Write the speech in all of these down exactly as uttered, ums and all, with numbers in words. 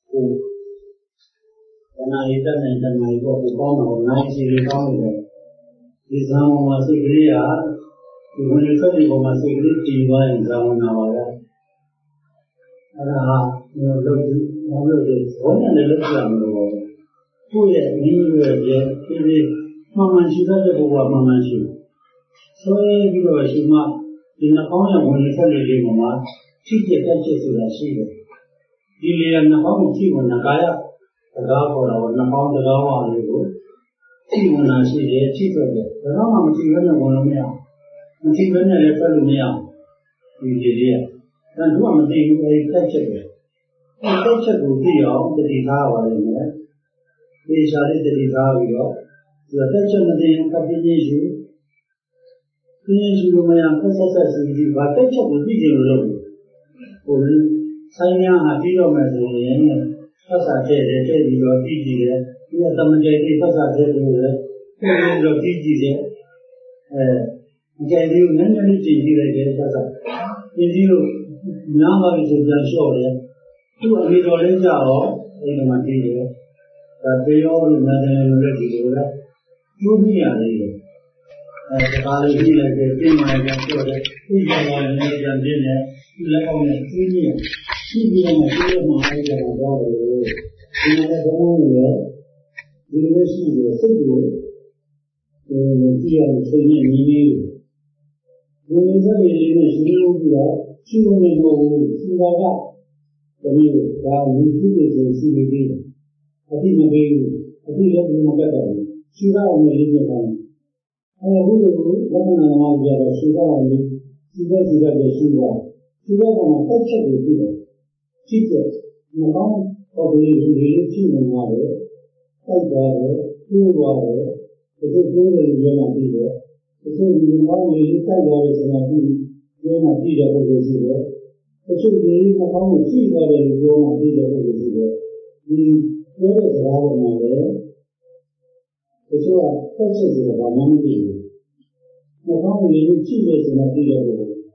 and I eat and then I go to Bono, nice in the Bono. This Rama was a Gria, when you said it was a great Tiva in Zamanawara. Ah, you know, look, one and the little on the wall. Two years, new year, Mamma, she doesn't go up Mamma. So, you know, she marked in the corner when you tell you, Mamma, she gets to the sheet. The and the home tea when the Gaya, the Gapa, or the Mount the Gawa, tea when I see the cheaper. The Rama tea when I want to meow. And tea when I let her meow. You did here. And do one thing a catch it. A catch it will be out the guitar in there. These are the guitar we got. The attention of the combination. Finish you may have processed with you, but catch up with you alone. For Sanya had kilometers in Passage, they tell you your T G there. You have some J D Passage there. Your T G there. Gave you many things like that. If you now is a show there, two of you are in the material that they all imagine ready to that. You be a lady. As the college like a thing I can show that. If you are in the dinner, you let on a three years. She be a material my idea of all the way. You know that the only way, the university is a simple the fear of training in when you tell me you will do that, she will know who are that. The real, while you do it, she will be. I think the baby, I think that you know better. She got on the living time. I have a good woman and my brother, she got on the, she does it at the sugar. She got on a touch of the sugar. Teachers, the mom of the religion and mother, like water, cool water, the good woman is going to be there. The thing is, only you can go as an idea, you're not be there over there. The truth is, the only key that you're not be there over there. The what is around my there? The two are touches of our money. The only you see is not be there over there.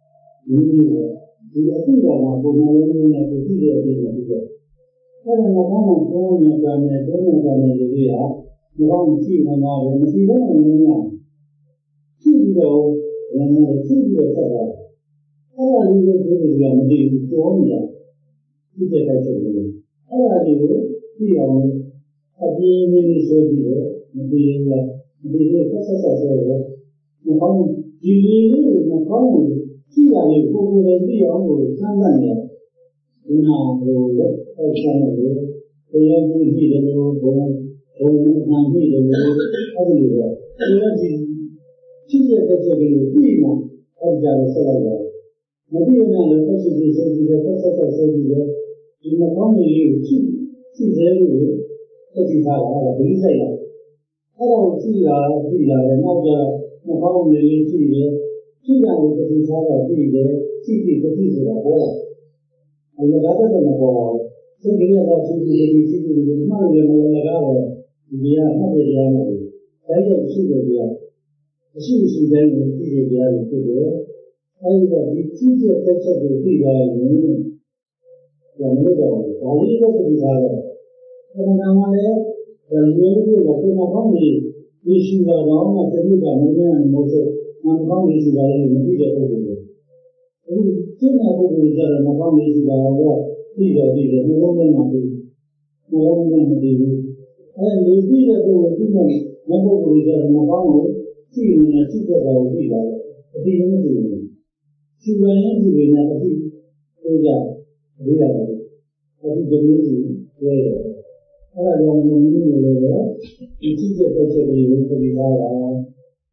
The idea of my woman is to be there over there. I don't know how much more you're going to do in the area. The only key on our end is you don't know. Two below and the two below. How are you going to do the formula? You get that to how are you beyond a being in this idea, being the process of the home? You live in a home. See, I will go to the beyond Tanzania. Now, the China, the young people, the home, home, and the everywhere. She said that they will be more as their cellular. Maybe another person is the process of cellular. In the family, you see there, that is how I believe. I don't see our dealer and other family dealer. See how it is how I feel there. See the pieces of war. And the other than the war, so we are about to be able to do money and all that. We are not the animal. I don't see the deal. She is then with the other people. I will be teaching a touch of the people I know. The middle, I leave it to the other. And now I have the little bit of my family. Issues are wrong, I tell you that and most of my family is very immediate over there. And then I put it together, my family is very well. These are these are no one of them. No one of them. And they be that over people, never put it together, my family. See you in a secret of the people. A big movie. She went into it at a big area. We are a big movie. Where I don't know any of it. You see the picture of you to be there.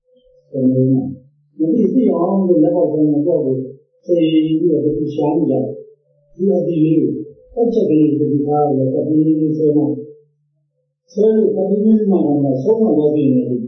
Maybe see on the level of the world. Say you are the Shanga. You are the you. Such a big to be there. The community so much. So the community man so much working in it.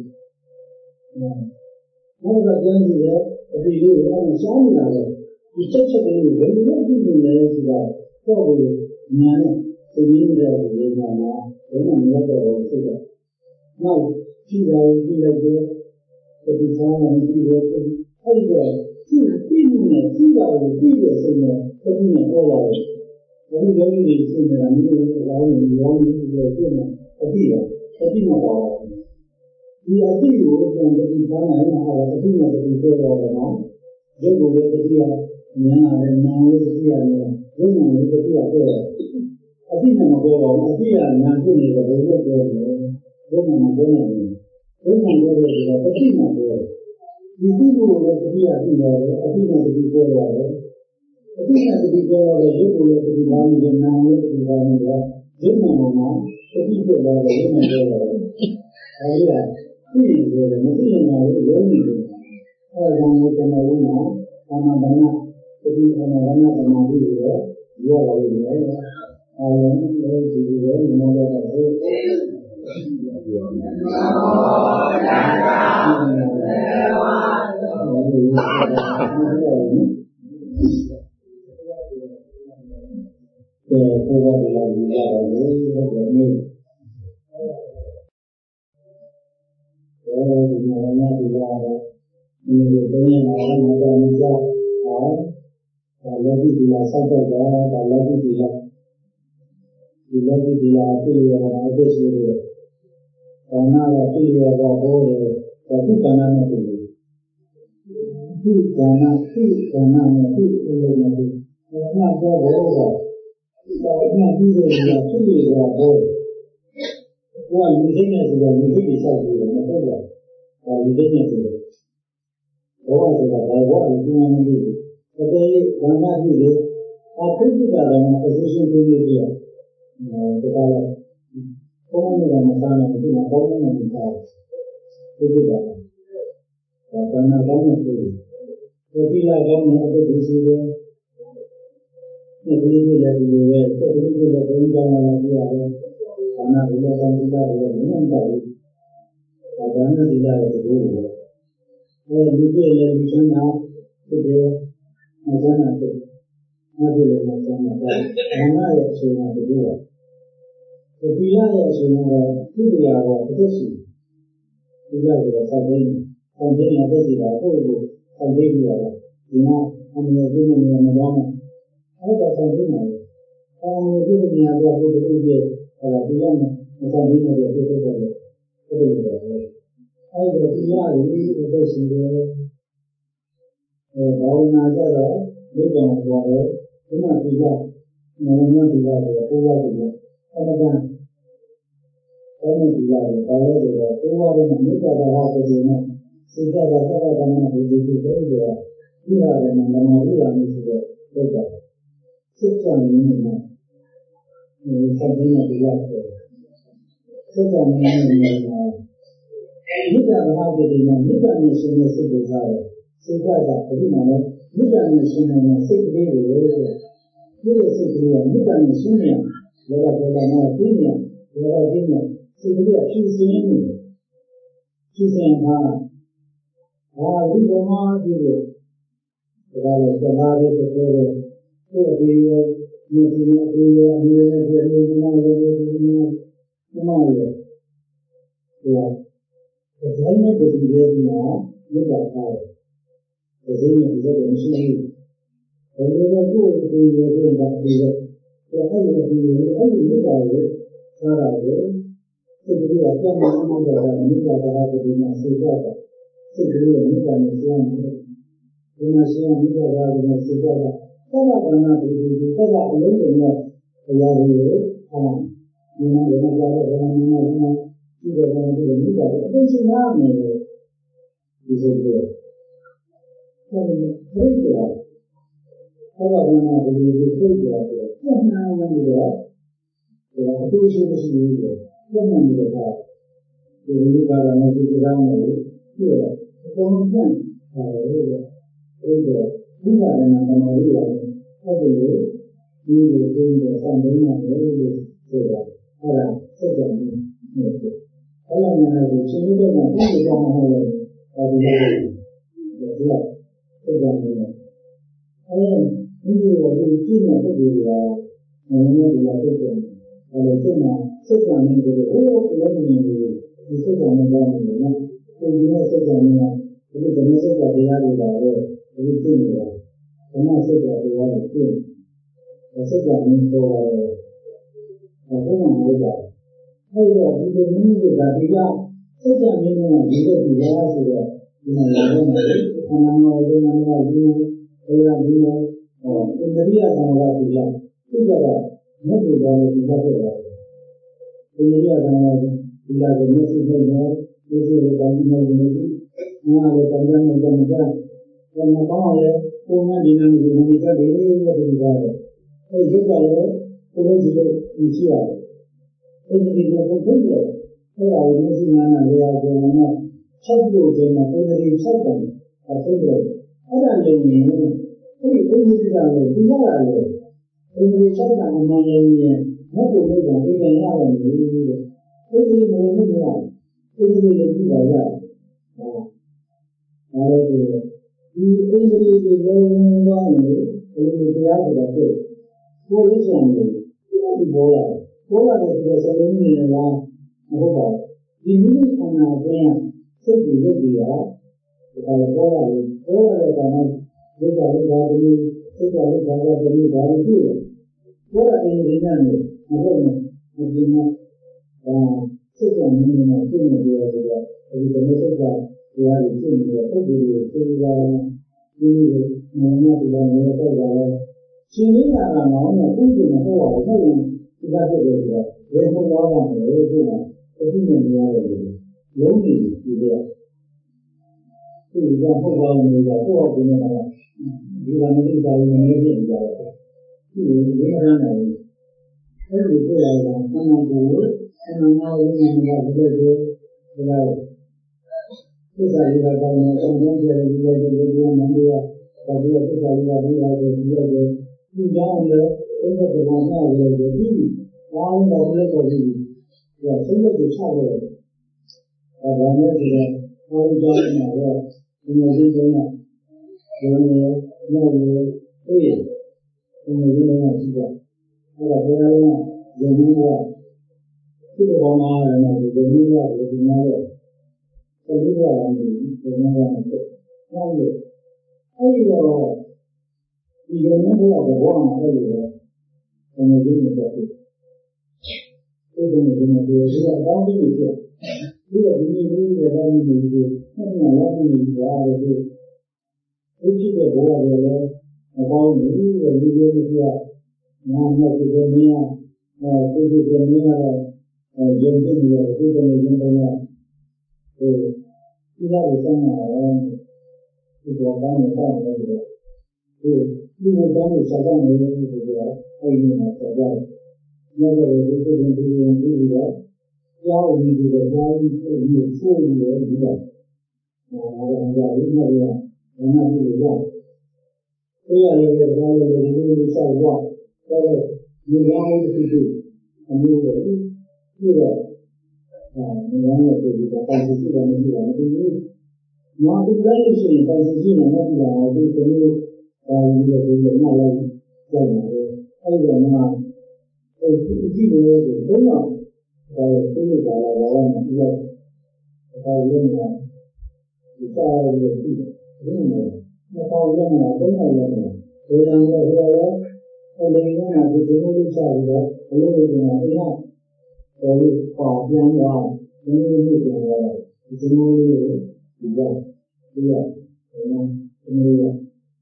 What about young there? If you live on the song now, you touch it in the way, you don't even know it's about probably none. So you need to live on now, then I'm not going to say that. Now, see how you feel like that, the design and see that, how you go, see, feeling it, see how you feel it in there, putting it all out. ဘုရားကြီးတွေရှင်းနေတာမျိုးအကောင်းကြီးရောင်းပြီးတော့ရှင်းတာအတိရအတိမပါဘူးဒီအတိကိုပြန်ပြီးသားနိုင်မှာအတိနဲ့တတိပြောတော့တယ်နော်ရုပ်ကိုလည်းတတိယဉာဏ်နဲ့နာမ်ကိုတတိယနဲ့ရုပ်နာမ်ကိုတတိယပြောတယ်အတိနဲ့မပြောတော့ဘူးအတိကနာမ်ဖြစ်နေတဲ့ဘုရားပြောတယ်ရုပ်နာမ်ပြောနေတယ်ရုပ်နာမ်ပြောတယ်ဆိုတော့တတိနဲ့ပြောတယ်ဒီတိကိုလည်းတတိယပြီးတော့အတိနဲ့တတိပြောရတယ်အတိနဲ့တတိပြောတော့ရုပ်ကိုလည်းတတိပါနေတယ်နာမ်ကိုတတိပါနေတယ်ရုပ်နာမ်မှာတတိပြောတော့ရုပ်နာမ်ပြောတယ်အဲဒီကသိရတယ်မသိရင်လည်းရုံးနေတယ်အဲဒါကြောင့်ကျွန်တော်တို့ကအာမဘနာတတိအာမဘနာသမာဓိတွေရောပါလိမ့်မယ်အာရုံနဲ့ဒီလိုမျိုးတော့ဟုတ်ကဲ့ပြောနေပါဘာသာသေဝါအဲကိုယ်ကလည်းဒီရတယ်ဟုတ်တယ်မျိုးအဲဒီမှာလည်းဒီရတယ်ဒီလိုသုံးရတာလည်းမတော်ဘူးကြောက်ဟာဒါလည်းဒီလာဆောက်တော့တာဒါလည်းဒီလာဒီလည်းဒီလာပြည်ရတာအသက်ရှိတယ်ဒါနာကပြည်ရတော့ဟောတယ်ဒါသူကဏ္ဍနဲ့တူတယ်သူကဏ္ဍသူကဏ္ဍနဲ့သူ့အလုံးနဲ့သူနာတော့ဘောတော့ဒါနာပြီးတော့ဖြစ်ရတော့ဘောဟိုကလူသိနေဆိုတော့လူသိတွေဆောက်ပြီးတော့မဟုတ်ပါဘူးဒါလူသိနေဆိုတော့ဘောဆိုတာဒါဘောအရင်ကမသိဘူးတကယ်ဘာမှပြုလေအထုပ်တာလည်း position ပြုလို့ပြရအဲဒါကဘုံနဲ့မစားနိုင်ဘူးနော်ဘုံနဲ့မစားဘူးပြုတာဒါကနာကောင်းနေပြီဒီလာကောင်းနေအသက်ကြီးတယ်ဒီလိုလေးလည်းဒီလိုပဲဒီလိုလေးလည်းဘုံကြောင်းလာလို့ရတယ်ဒါနာဒီလိုကောင်းတာလည်းမနိုင်ပါဘူးဒါကနာဒီလာရဲ့ဒီလိုအဲဒီပြည့်လည်းဒီချမ်းသာဖြစ်တယ်မဆန်းတာဖြစ်အဲ့ဒီလည်းမဆန်းတာဒါနာရဲ့အချိန်မှာဒီလိုပါဒီလာရဲ့အချိန်မှာသူ့တရားတော့တစ်ချက်ရှိဒီလာကတော့စောင့်နေစောင့်နေရတဲ့ဒီလာကိုကိုစောင့်နေရတာဒီမှာအမြဲတမ်းနေနေတော့အဲ့ဒါစောင့်နေတယ်အမြဲတမ်းနေရတော့ဘုရားဥပ္ပေအဲ့ဒါဒီလာနဲ့မစောင့်နေရတဲ့ဒီလိုပဲအဲ့ဒီလိုပဲအဲ့ဒါဒီလာကိုအသက်ရှင်တယ်အဲဘာဝနာကြတော့ဒီကောင်ပေါ်တယ်ဒီမှာဒီကမဝနာဒီလာဆိုတော့ဘုရားဒီကအမှန်တန်အဲ့ဒီဒီလာကိုဘာလဲဆိုတော့ဘုရားကမြေတာဘာဟောတယ်နဲ့စိတ်ကသာသက္ကမဒီဒီဒီဆိုတော့ဒီဟာလည်းမနာရရမယ်ဆိုတော့ဟုတ်တယ်စိတ်ကြံနေနေမှာဒီစက်ပြီးဒီလာဆိုစိတ်ကြံနေနေမှာမြေတာဘာဟောတယ်နဲ့မြေတာနဲ့ရှင်တဲ့စိတ်တွေထားတယ်စိတ်ကသာဒီမှာလည်းမြေတာနဲ့ရှင်နေတဲ့စိတ်ကလေးတွေလို့ဆိုဒီလိုစိတ်ကလေးကမြေတာနဲ့ရှင်နေလောကဒေါသမှာပြင်းနေလောကပြင်းနေစိတ်ကလေးကဖြူစင်းနေဖြူစင်းတာဟာဒီပေါ်မှာဒီလိုဒါလည်းသမာဓိတစ်ခုနဲ့ကိုယ်ဒီရဲ့ဒီဒီရဲ့ဒီရဲ့ဒီရဲ့ဒီရဲ့ဒီမှာလည်းဒီမှာဒီမှာလည်းဒါဒါနဲ့ဒီရဲ့ဒီမှာမြေတာထားတယ်ဒီရဲ့ဒီရဲ့မရှိဘူးဘယ်လိုလဲကိုယ်ဒီရဲ့ဒီမှာဒီရဲ့အဲ့ဒီဒီရဲ့အဲ့ဒီမြေတာရဲ့စားတာလေစိတ်ကလေးကပြန်လာမှတော့မြေတာကတော့ဒီမှာစိတ်ကစိတ်ကလေးကမြေတာနဲ့ပြန်တယ်ဒီမှာရှင်ကမြေတာကဒီမှာစိတ်ကသက္ကပဏဒီဒီဒီသက္ကအလုံးစုံနဲ့တရားတွေကိုအားဒီမှာဒီမှာကြားတဲ့ဘယ်မှာဒီမှာဒီမှာဒီကနေ့ဒီမြေတာအသိရှိနာမယ်ဒီစိတ်ကအဲဒီဘယ်လိုသက္ကပဏဒီဒီဒီစိတ်ကပြန်လာမှတော့ဒါအတူရှိမရှိဘူးပြန်လာတယ်ကဒီလိုကတော့မရှိကြအောင်လို့ပြည့်တယ်အကုန်ပြန်လာတယ်လို့အဲ့ဒါဒီကနေ့ကမှလို့ရတယ်အဲ့ဒီလိုဒီလိုကျင်းတဲ့ဆံသိမ်းရတယ်လို့ဆိုတာအဲ့ဒါစက်ကြံနေတယ်အဲ့လိုမျိုးလည်းရှင်ကြီးတဲ့ကပြည့်စုံမှာမဟုတ်ဘူးဒါဒီလိုဒီကစက်ကြံနေတယ်အဲ့ဒီလိုဒီကျင်းတဲ့ပုဂ္ဂိုလ်ကငြင်းနေတယ်ပြည့်စုံအဲ့လိုကျင်းတာစက်ကြံနေတယ်ဟိုလည်းမြင်နေတယ်ဒီစက်ကြံနေတယ်နော်ဒီလိုစက်ကြံနေတာဒီလိုဓမ္မစက်ကြတရားတွေပါပဲဒီလိုကျင့်နေတာဓမ္မစက်ကြတရားတွေကျင့်ဆက်ကြမင်းပေါ်လာတယ်ဘယ်မှာမဟုတ်ပါဘူးအဲ့တော့ဒီလိုမိမိတို့ကဒီကဆက်ကြမင်းကဒီလိုဒီလားဆိုတော့ဒီမှာလည်းအမှန်တော့ဒီမှာကဒီလိုအဲ့ဒါဒီလိုဟောအိန္ဒိယဘာသာဒီလားသူကတော့မြတ်ဘုရားရဲ့ဒီဘက်ကတော့အိန္ဒိယဘာသာဒီလားကိုမြတ်စွာဘုရားဒီလိုကောင်းနေတယ်ငါလည်းတောင်းတနေကြမှာဒါမှကောင်းလည်းပုံမှန်ဒီနေ့ဒီနေ့ကတည်းကဒီလိုပဲအဲရုပ်ကလည်းကိုယ်ကြီးလို့ရှိရတယ်အဲဒီလိုပုံထုတ်တယ်အဲဒါကိုမရှိမှန်းလည်းရောပုံမှန်တော့ချက်လို့ချိန်မှာပုံစံတွေချက်တယ်အဲဆိုတော့အဲ့ဒါလည်းနေအဲဒီပုံစံတွေကလည်းဒီကလာလေပုံစံချက်တာမှန်လည်းနေမဟုတ်ဘူးလေဒီကနေ့ရတယ်လို့အဲဒီလိုမျိုးမရအဲဒီလိုကြည့်ပါရဟာဒါလည်းဒီအင်္ဂလိပ်ကိုလုံးဝနေဒီတရားဆိုတာဖြစ်ကိုယ်လို့ဆိုရင်ဒီဘောလာဘောလာတဲ့ဆိုတဲ့စလုံးနေလားမဟုတ်ပါဘူးဒီမိမိခန္ဓာအတွင်းစိတ်တွေရုပ်တွေဟာဒါလည်းဘောလာလို့ဘောလာတဲ့ကောင်ကဒုက္ခဒုက္ခတည်းစိတ်ကလည်းဘာသာတည်းဘာလို့ဖြစ်လဲဘောလာတဲ့နေနဲ့မဟုတ်ဘူးဒီမှာအာစိတ်ကမြင်နေဖြစ်နေတယ်ဆိုတော့ဒီဓမ္မစိတ်ကတရားကိုဖြစ်နေတဲ့ပုံစံကိုသိကြတယ်ဒီလိုနာမည်တရားနဲ့တော့ကြတယ်ရှင်လေးကကတော့ငေါ့နဲ့ပုံစံမဟုတ်ပါဘူးဟုတ်ရင်ဒီကဖြစ်တယ်ဆိုတော့ဘယ်လိုလုပ်ရမလဲဆိုတော့အသိဉာဏ်တရားတွေလုံးနေပြီလေဒီကဟုတ်ပါလို့နေတာကိုယ့်အကူနဲ့တော့ဒီကမသိတာလည်းနည်းနည်းပြင်ကြတယ်ဒီလိုဒီကရနိုင်အဲ့ဒီကိုရတာအမှန်ကိုအမှန်မှန်ကိုမြင်ရတဲ့ဒီလိုသစ္စာလေးကတောင်းနေအောင်လုပ်ကြတယ်ဒီလိုဒီလိုမှမရဒါဒီသစ္စာလေးကပြီးရတယ်ဒီလိုဒီကြောင့်လည်းအဲ့ဒါကဘာမှလည်းဒီဘာမှမလုပ်တော့ဘူး။ဒါဆုံးဖြတ်ချက်ချရတယ်။ဒါဘာနဲ့ဆိုတော့အားလုံးကြောင်းနေတော့ဒီလိုဒီလိုနဲ့ဒီလိုနဲ့နောက်လို့အေးဒီလိုဒီလိုနဲ့ရှိတော့အဲ့ဒါဘယ်လိုလဲယုံကြည်ว่าဒီလိုမှလည်းဒီလိုမျိုးရတယ်ဒီမှာတော့ဒီလိုရတယ်ဒီလိုမျိုးရတယ်နောက်လို့အဲ့ဒီတော့ဒီလိုမျိုးတော့ဘောမှာအဲ့လိုပဲဒီလိုဒီလိုပဲဒီလိုဒီလိုဒီလိုအကောင်းကြီးတွေဒီလိုဒီလိုဒီလိုတောင်းနေတယ်ဆက်နေလာနေတယ်ဒါလည်းဒီကြည့်တဲ့ဘောရတယ်လည်းအကောင်းကြီးဒီလိုဒီလိုပြနာမည်ဒီလိုမျိုးအဲဒီဒီလိုမျိုးတော့ယုံကြည်နေတယ်ဒီလိုနေနေတော့အဲဒီလိုစမ်းတယ်ဒီလိုကောင်းနေတော့ဒီဒီလိုတောင်းနေစားတယ်ဒီလိုအဲဒီမှာဆက်ကြတယ်ညနေဒီလိုဒီလိုဒီလိုဒီလိုကြောင်းဒီလိုကြောင်းဒီလိုဆိုးနေတယ်ဒီလိုအာရံကြဒီမှာရဘာမှမလုပ်ရအဲ့ရလည်းဘာလို့လဲဒီလိုဆောက်တော့တော့ဒီကောင်းတဲ့ဒီအမျိုးတွေဒီတော့အာဒီကောင်းတဲ့ဒီကတိုင်ရှိတယ်မရှိတယ်မသိဘူး။မာဒီလည်းရှိရင်တိုင်ရှိနေမှဒီကတော့ဒီလိုအဲဒီလိုဒီလိုမှလည်းကြောက်နေတယ်။အဲ့ဒါမှအဲဒီဒီလိုတွေဘုံတော့ဒါကိုသိတာတော့ဘာမှမပြောဘူး။ဒါလည်းမဒီစားရလို့ရှိတယ်။ဒီလိုမပေါ်ရမှာဘယ်နဲ့လဲ။ဒီလိုမျိုးဆိုတော့အဲဒီကဒီလိုလေးစားပြီးတော့ဘယ်လိုလဲဆိုတော့ဒီကအဲဒီပေါ်ပြန်သွားဒီလိုမျိုးပြန်သွားဒီလိုမျိုးဒီကဒီကဒီလိုမျိုး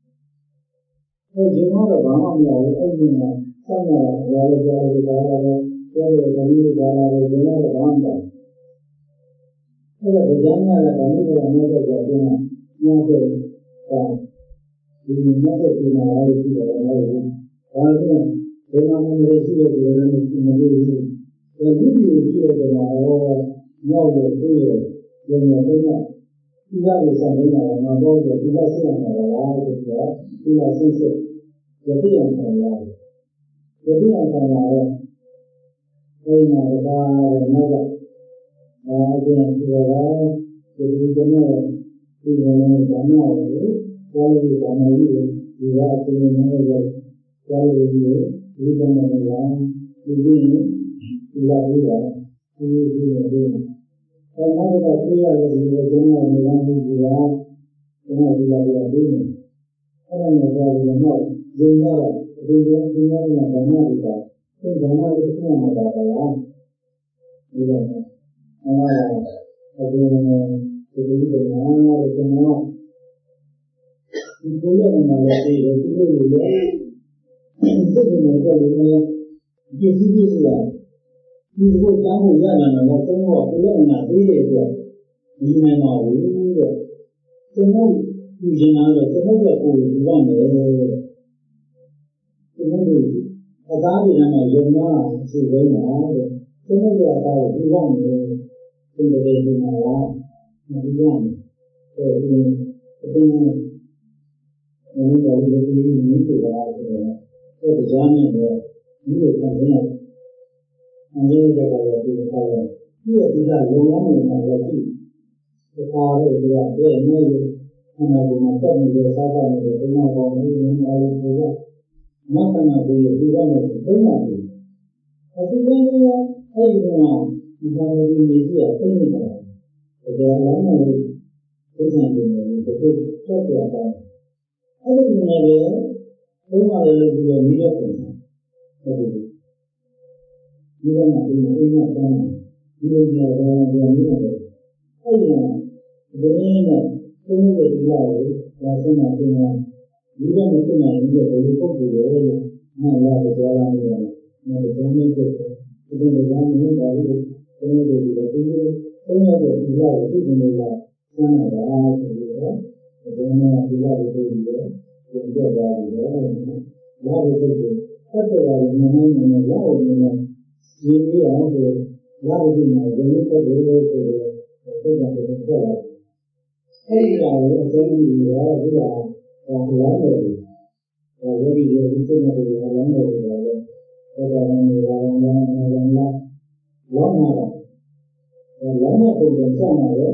အဲဒီကတော့ဘာမှမရဘူးအဲ့ဒီမှာဆက်လာရရကြရကြရတယ်ပြောရတဲ့မျိုးပါလာတယ်ဒီလိုတော့ဘာမှမဟုတ်အဲ့ဒါကြမ်းရတာကလည်းဘာမှမဟုတ်တော့ဘူး။ညတဲ့ဒါဒီညတဲ့ဒီမှာလည်းရှိတယ်လည်းဟုတ်ဘူး။ဒါနဲ့ဒီမှာမလေးရှိတဲ့ဒီလိုလည်းမရှိမလို့ဘူး။ဒါဒီလိုရှိတဲ့မှာဟောရောက်လို့ပြည့်ရုံနဲ့တော့ဒီကလေးဆောင်နေတာငါတော့ဒီကဆက်နေတာလားဆိုတော့ဒီကဆက်ဆက်ရပြည့်အောင်ဆောင်ရတယ်။ရပြည့်အောင်ဆောင်ရတော့အိမ်မှာဒါနဲ့တော့အာဒီဒီရောဒီဒီကနေ့ဒီလိုမျိုးဘာမှမဟုတ်ဘူး။ဘာလို့ဘာမှမလုပ်ဘူး။ဒီကအပြင်မှာလည်းကြားလို့ဒီဒီကနေ့ကဒီဒီဒီလာပြီးတော့ဒီဒီဒီအဲနောက်တော့ပြရတဲ့ဒီလိုကျမ်းစာတွေလည်းဒီကကျွန်တော်ဒီလိုပြောပြီးနေအဲ့ဒါနဲ့တော့ဒီတော့ရင်းရတော့ဒီလိုဒီလိုနဲ့ဘာမှမလုပ်ဘူး။ဒီဘာမှလုပ်နေမှာပါလား။ဒီလိုအဲအခုဒီလိုဒီမှာတော့ကျွန်တော်ဒီကိုရမှာလည်းဒီလိုဒီလိုလေဒီလိုမျိုးတော့လည်းဒီဒီဒီလာဒီကိုတောင်းဖို့ရလာတော့ကျွန်တော်ကကိုရမှာသေးတယ်ဆိုတော့ဒီနိုင်မှာဘူးတဲ့ကျွန်တော်ဒီရင်လာတော့ကျွန်တော်ကကိုယ်ဒီကနေကျွန်တော်တို့အသားတွေနဲ့ရုံနာအစီအစဉ်မှာတဲ့ကျွန်တော်ကအသားကိုဒီကနေဒီလိုလေးဒီမှာလားဒီကနေအဲဒီအတင်းနဲ့ဒီလိုလေးဒီမိဆိုတာဆိုတော့ဒီကြားနဲ့တော့ဒီလိုခံနေအငြင်းကြတော့ဒီလိုပါတော့ဒီအဒီကလုံလောက်နေမှာလည်းရှိဒီပါတော့ဒီကတဲ့နေအနာကမှာတက်နေလို့စားစားနေတယ်ဒီမှာပေါ်နေနေအားလုံးကိုမဆန္ဒတွေဒီကနေသုံးပါတယ်အခုလည်းအဲ့ဒီကဒီပါလို့နေကြတယ်သိနေတာဒါကလည်းလည်းသိနေတယ်ဒီလိုချက်ပြတာအဲ့ဒီနေလေဘုရားလည်းဒီလိုမြည်ရပုံဟုတ်တယ်ဒီကနေ့ဒီနေ့ကတည်းကဒီလိုမျိုးတော့ဒီလိုမျိုးအဲ့ဒီဒီနေ့နဲ့သုံးရည်လာလို့ဒါဆိုမှဒီမှာဒီကနေ့ပြင်နေတယ်ဘယ်လိုပုံပြလဲလို့မှလာတော့ကြားလာနေတယ်။ဒါကဘုန်းကြီးတို့ဒီလိုမျိုးနေတာလို့ဘုန်းကြီးတို့ဒီလိုသုံးရည်ဒီလာကိုသိနေလားဆန်းတာအားဆိုပြီးတော့ဘုန်းကြီးကဒီလာကိုသိပြီးတော့ပြန်ကြတာလို့လာလို့သိတယ်။ဆက်တယ်ကလည်းနည်းနည်းနည်းနည်းလာအောင်နည်းနည်းဒီလိုအောင်ဆိုလာလို့ဒီမှာဒီလိုပဲဒီလိုဆိုတော့သိတာတော့ဆက်လာအဲ့ဒီကောင်ကိုအကျဉ်းကြီးရောဒီကဟောလမ်းတယ်ဟောဝိရိယဒီစိတ်နဲ့ဒီလမ်းတယ်ဆိုတော့ဒါကလည်းဒီလမ်းလမ်းလမ်းလမ်းလောင်းမှာတော့လမ်းနဲ့ပုံစံစမှာလေ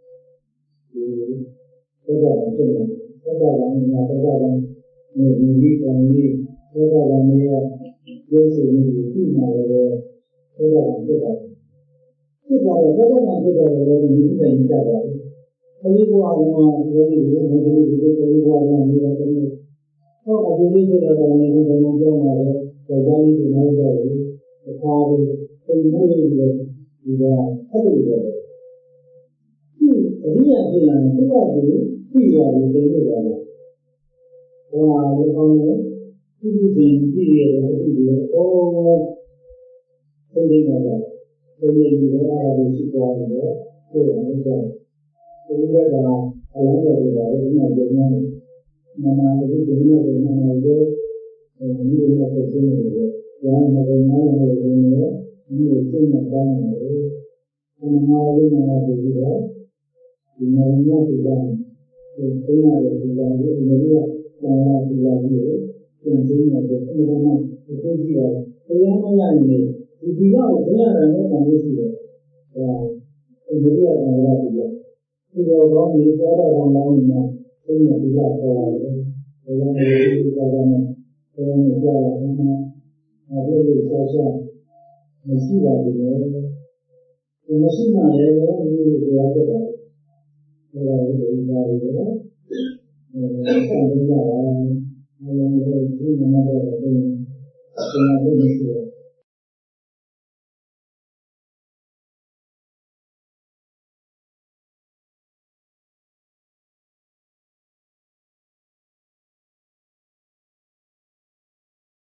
ဒီဒါကလည်းဖြစ်နေဒါကလည်းငါဒါကလည်းဒီဒီကံကြီးဒါကလည်းရဲ့ရုပ်ရှင်ကြီးပြီးမှာလေဒါကလည်းဖြစ်တာဖြစ်သွားတော့ဒါကမှဖြစ်တယ်လေဒီဒီတိုင်းကြတာအဲဒီဘဝကဘယ်လိုလဲဘယ်လိုလဲဒီလိုဘဝကနေတာလဲဟောအခုလေးဆိုတာကလည်းဘယ်လိုပြောမှာလဲဒါကြောင့်ဒီလိုတော့အခါဒီပုံမှုလေးတွေဒီကအဲ့လိုပဲဒီအရိယာပြည်လာတဲ့ဘုရားကိုပြရတယ်သိလို့ရတယ်ဟောဘယ်အောင်လဲဒီဒီပြင်ပြရတယ်ဒီလိုဩသိနေကြတာသိနေကြတာအားလုံးရှိသွားတယ်ဆိုတော့ဒီကဒီကကအလုံးစုံတွေပါတယ်ဒီမှာပြောနေတယ်။နာနာဒီဒီနေ့ကနာနာရဲ့ဒီလိုမျိုးဖြစ်နေတယ်။ကျန်တဲ့နာနာရဲ့ဒီလိုမျိုးစိတ်နဲ့ပေါင်းနေတယ်။နာနာလေးနာနာဒီတော့ဒီနာနာဒီကဒီသိရတယ်ဒီကနေ့ဒီလိုကျန်လာဒီလာပြီးပြန်သိနေတယ်ဒီလိုမှဒီသိကြည့်ရတယ်။တရားမရရင်ဒီဒီကကိုဘယ်ရတယ်လဲတောင်းလို့ရှိတယ်။အဲဒီရတာလည်းဒီလိုဒီလိုတော့ဒီစားတာကောင်းကောင်းနဲ့သိနေပြီးတော့ပေါ်လာတယ်။ဘယ်လိုလဲဒီစားတာနဲ့ဘယ်လိုကြားရလဲ။အဲဒီလိုဆက်ဆက်မရှိပါဘူးလေ။ဒီမရှိမှလည်းဒီလိုကြားတတ်တယ်။ဒါလည်းဒီကြားရတယ်။အဲဒီဆန္ဒရအောင်။အဲဒီလိုဒီမှာတော့ဒီမှာဒီလိုရှိတယ်